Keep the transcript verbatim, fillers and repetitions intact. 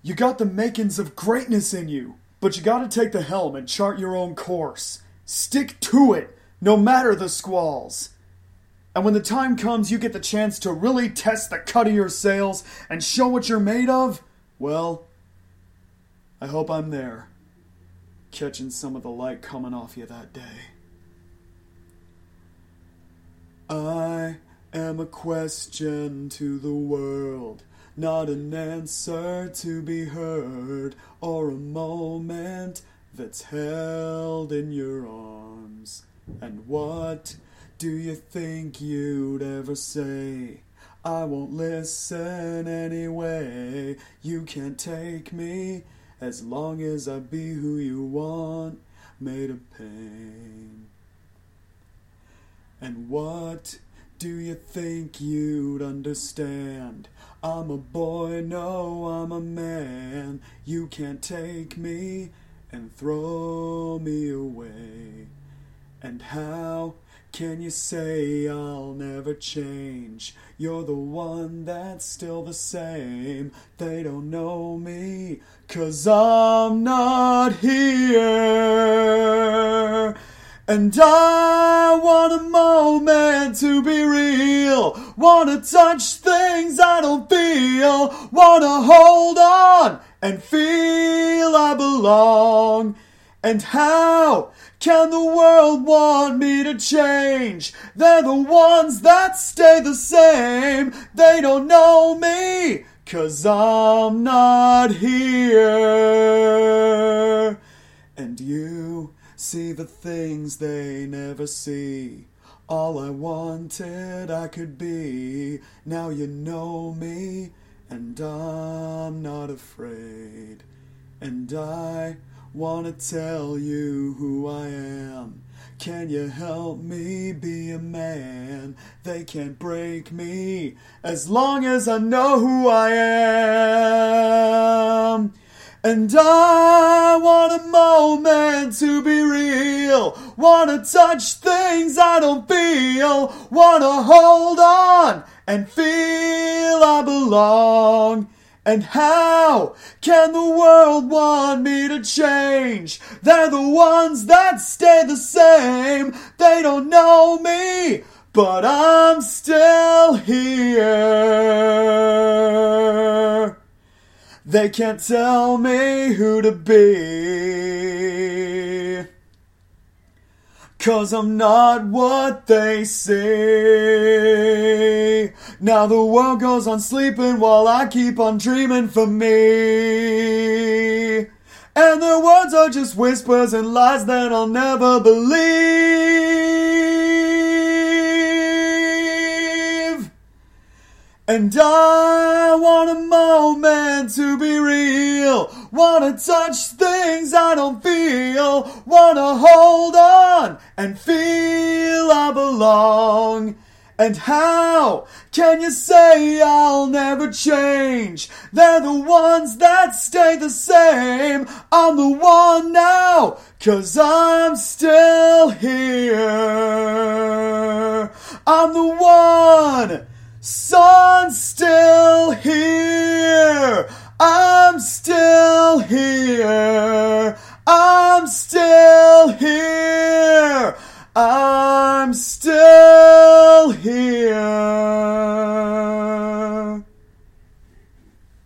You got the makings of greatness in you, but you gotta take the helm and chart your own course. Stick to it, no matter the squalls. And when the time comes you get the chance to really test the cut of your sails and show what you're made of, well, I hope I'm there, catching some of the light coming off you that day. I am a question to the world, not an answer to be heard, or a moment that's held in your arms. And what do you think you'd ever say? I won't listen anyway. You can't take me as long as I be who you want, made of pain. And what do you think you'd understand? I'm a boy, no, I'm a man. You can't take me and throw me away. And how can you say I'll never change? You're the one that's still the same. They don't know me, 'cause I'm not here. And I want a moment to be real. Wanna touch things I don't feel. Wanna hold on and feel I belong. And how can the world want me to change? They're the ones that stay the same. They don't know me, 'cause I'm not here. And you see the things they never see. All I wanted I could be. Now you know me, and I'm not afraid. And I wanna tell you who I am. Can you help me be a man? They can't break me as long as I know who I am. And I want a moment to be real. Wanna touch things I don't feel. Wanna hold on and feel I belong. And how can the world want me to change? They're the ones that stay the same. They don't know me, but I'm still here. They can't tell me who to be, 'cause I'm not what they say. Now the world goes on sleeping while I keep on dreaming for me. And their words are just whispers and lies that I'll never believe. And I want a moment to be real. Wanna touch things I don't feel. Wanna hold on and feel I belong. And how can you say I'll never change? They're the ones that stay the same. I'm the one now, 'cause I'm still here. I'm the one, son, still here.